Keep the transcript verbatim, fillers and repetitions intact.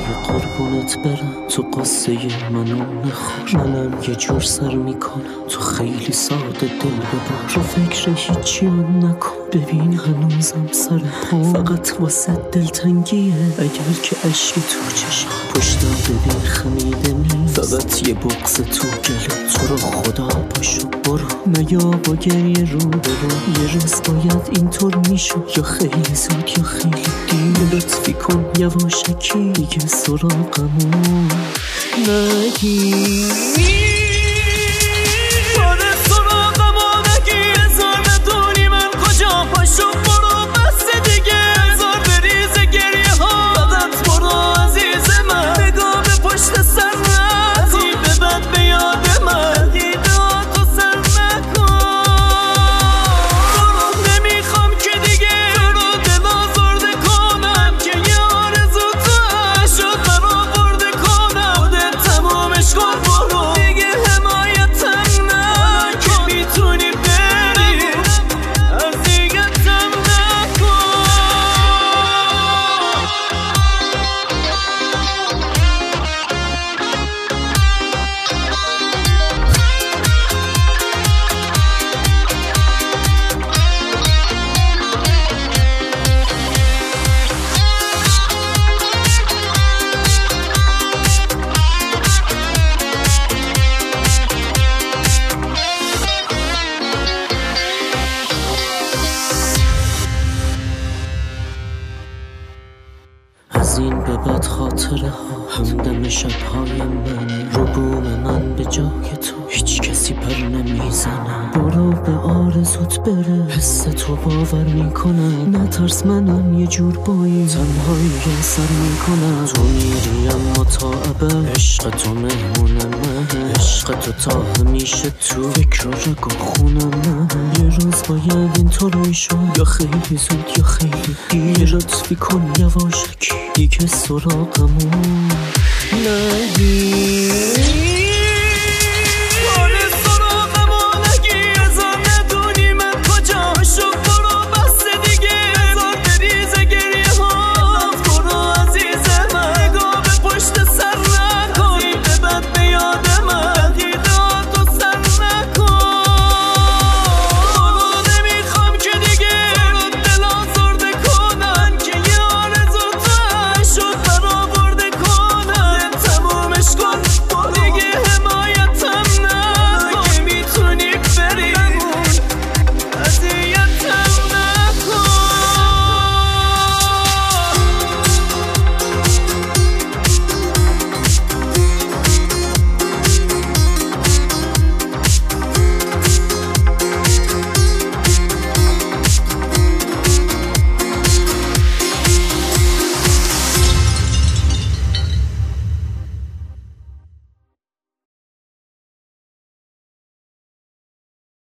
قربونت برم، تو قصه منو نخور. منم یه جور سر میکنم، تو خیلی ساده دل ببر. رو فکر هیچی هم نکن، ببین هنوزم سر پا. فقط واسه دلتنگیه اگر که عشقی تو چشم. پشتم ببین خمیده نیست، فقط یه بغض تو گلو. تو رو خدا پاشو برو، مگه با گریه رو برو. یه روز باید اینطور میشد، یا خیلی زود یا خیلی دیر. لطفی کن یواشکی دیگه سراغمون نگیر. از این به بعد خاطره ها همدم شبهای من. رو بوم من به جای تو هیچ کسی پر نمیزنه. برو به آرزوت بره، حس تو باور میکنم. نترس منم یه جور بایی تنهایی سر میکنم. تو میری اما تا ابد عشق تو مهمون من. عشق تو تا همیشه تو فکر و رگ و خون من. یه روز باید اینطور میشد، یا خیلی زود یا خیلی دیر. لطفی کن یواشکی دیگه سراغمون نگیر.